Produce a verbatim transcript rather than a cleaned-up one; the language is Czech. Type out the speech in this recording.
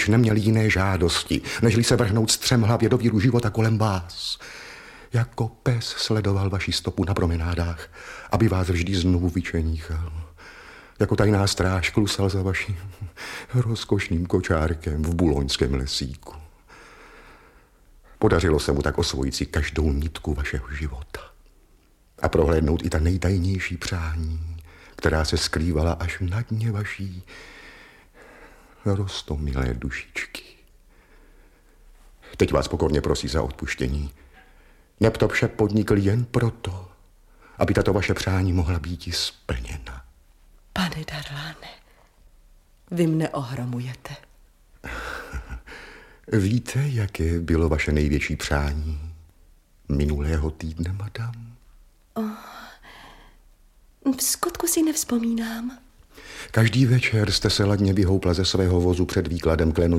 už neměl jiné žádosti, nežli se vrhnout střemhlavě do víru života kolem vás. Jako pes sledoval vaši stopu na promenádách, aby vás vždy znovu vyčeníchal. Jako tajná stráž klusal za vaším rozkošným kočárkem v buloňském lesíku. Podařilo se mu tak osvojit si každou nitku vašeho života a prohlédnout i ta nejtajnější přání, která se skrývala až na dně vaší roztomilé dušičky. Teď vás pokorně prosí za odpuštění. Neb to vše podnikl jen proto, aby tato vaše přání mohla být i splněna. Pane Darláne, vy mne ohromujete. Víte, jaké bylo vaše největší přání minulého týdne, madam? Oh, v skutku si nevzpomínám. Každý večer jste se ladně vyhoupla ze svého vozu před výkladem